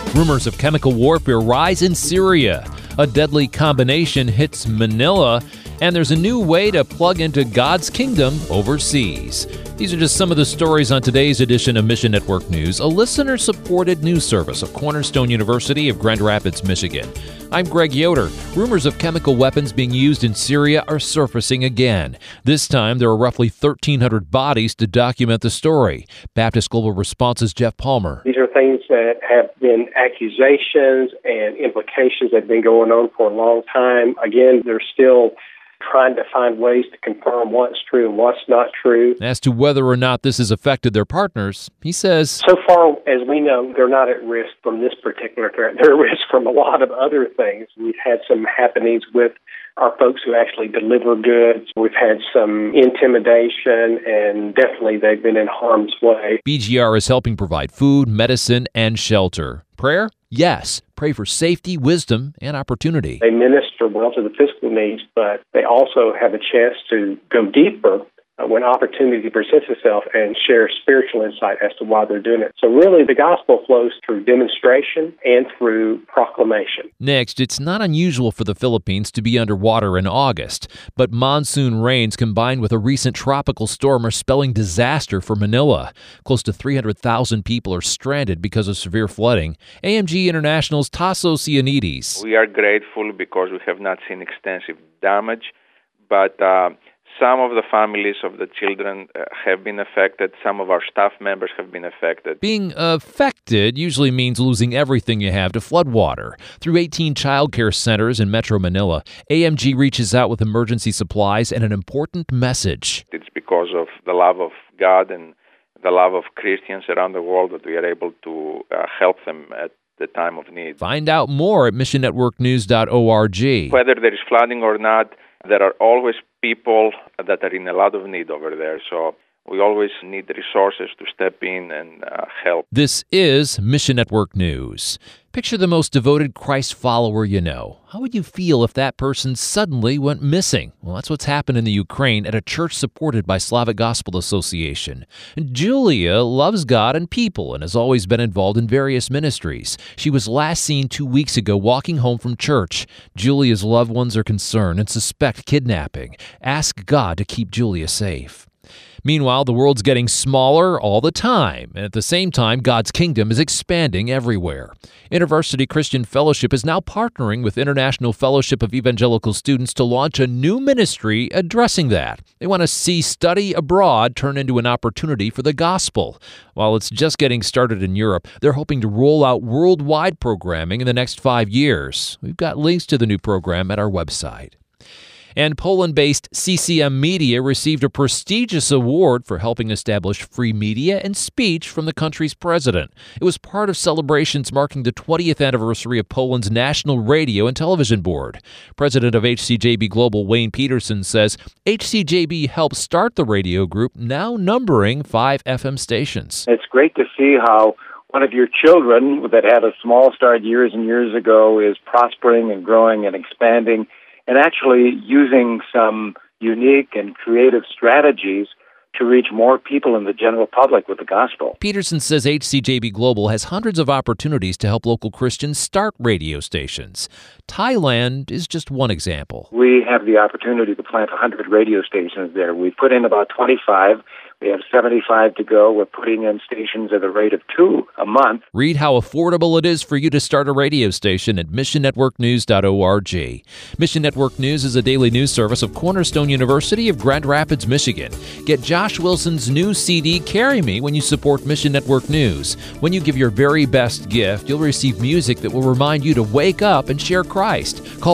Rumors of chemical warfare rise in Syria. A deadly combination hits Manila, and there's a new way to plug into God's kingdom overseas. These are just some of the stories on today's edition of Mission Network News, a listener-supported news service of Cornerstone University of Grand Rapids, Michigan. I'm Greg Yoder. Rumors of chemical weapons being used in Syria are surfacing again. This time, there are roughly 1,300 bodies to document the story. Baptist Global Response's Jeff Palmer. These are things that have been accusations and implications that have been going on for a long time. Again, they're still trying to find ways to confirm what's true and what's not true. As to whether or not this has affected their partners, he says, so far as we know, they're not at risk from this particular threat. They're at risk from a lot of other things. We've had some happenings with our folks who actually deliver goods. We've had some intimidation, and definitely they've been in harm's way. BGR is helping provide food, medicine, and shelter. Prayer? Yes. Pray for safety, wisdom, and opportunity. They minister well to the physical needs, but they also have a chance to go deeper when opportunity presents itself and share spiritual insight as to why they're doing it. So really, the gospel flows through demonstration and through proclamation. Next, it's not unusual for the Philippines to be underwater in August, but monsoon rains combined with a recent tropical storm are spelling disaster for Manila. Close to 300,000 people are stranded because of severe flooding. AMG International's Tasso Cianides. We are grateful because we have not seen extensive damage, but some of the families of the children have been affected. Some of our staff members have been affected. Being affected usually means losing everything you have to floodwater. Through 18 child care centers in Metro Manila, AMG reaches out with emergency supplies and an important message. It's because of the love of God and the love of Christians around the world that we are able to help them at the time of need. Find out more at missionnetworknews.org. Whether there is flooding or not, there are always people that are in a lot of need over there, so we always need the resources to step in and help. This is Mission Network News. Picture the most devoted Christ follower you know. How would you feel if that person suddenly went missing? Well, that's what's happened in the Ukraine at a church supported by Slavic Gospel Association. Julia loves God and people and has always been involved in various ministries. She was last seen 2 weeks ago walking home from church. Julia's loved ones are concerned and suspect kidnapping. Ask God to keep Julia safe. Meanwhile, the world's getting smaller all the time, and at the same time, God's kingdom is expanding everywhere. InterVarsity Christian Fellowship is now partnering with International Fellowship of Evangelical Students to launch a new ministry addressing that. They want to see study abroad turn into an opportunity for the gospel. While it's just getting started in Europe, they're hoping to roll out worldwide programming in the next 5 years. We've got links to the new program at our website. And Poland-based CCM Media received a prestigious award for helping establish free media and speech from the country's president. It was part of celebrations marking the 20th anniversary of Poland's National Radio and Television Board. President of HCJB Global, Wayne Peterson, says HCJB helped start the radio group, now numbering 5 FM stations. It's great to see how one of your children that had a small start years and years ago is prospering and growing and expanding, and actually using some unique and creative strategies to reach more people in the general public with the gospel. Peterson says HCJB Global has hundreds of opportunities to help local Christians start radio stations. Thailand is just one example. We have the opportunity to plant 100 radio stations there. We put in about 25. We have 75 to go. We're putting in stations at a rate of 2 a month. Read how affordable it is for you to start a radio station at missionnetworknews.org. Mission Network News is a daily news service of Cornerstone University of Grand Rapids, Michigan. Get Josh Wilson's new CD, Carry Me, when you support Mission Network News. When you give your very best gift, you'll receive music that will remind you to wake up and share Christ. Call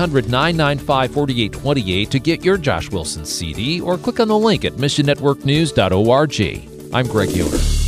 1-800-995-4828 to get your Josh Wilson CD or click on the link at missionnetworknews.org. I'm Greg Yoder.